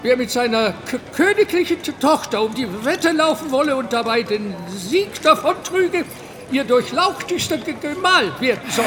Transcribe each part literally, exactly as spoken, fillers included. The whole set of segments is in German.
wer mit seiner k- königlichen Tochter um die Wette laufen wolle und dabei den Sieg davontrüge, ihr durchlauchtigster Ge- Gemahl werden soll.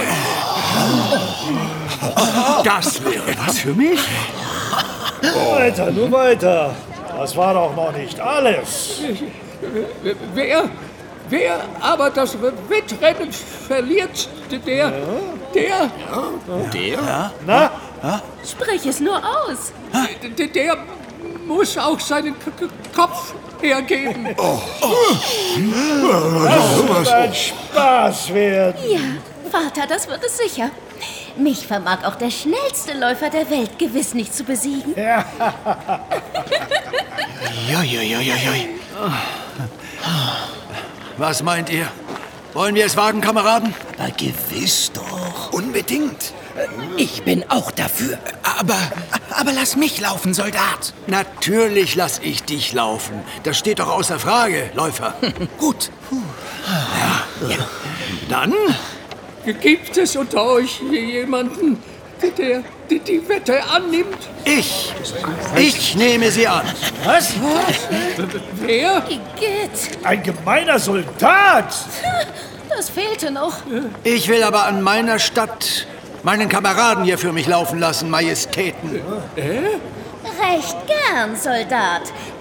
Das wäre was für mich. Weiter, nur weiter. Das war doch noch nicht alles. Wer, wer aber das Wettrennen verliert, der, der, Der? Na, Sprich es nur aus. der, der muss auch seinen K K Kopf hergeben. das wird ein Spaß werden. Ja, Vater, das wird es sicher. Mich vermag auch der schnellste Läufer der Welt gewiss nicht zu besiegen. Joi, Was meint ihr? Wollen wir es wagen, Kameraden? Aber gewiss doch. Unbedingt. Ich bin auch dafür. Aber, aber lass mich laufen, Soldat. Natürlich lass ich dich laufen. Das steht doch außer Frage, Läufer. Gut. Dann Gibt es unter euch jemanden, der, der die Wette annimmt? ich. Ich nehme sie an. Was? Wer? Igitt, Ein gemeiner Soldat? das fehlte noch. Ich will aber an meiner Stadt meinen Kameraden hier für mich laufen lassen, Majestäten. Recht gern, Soldat.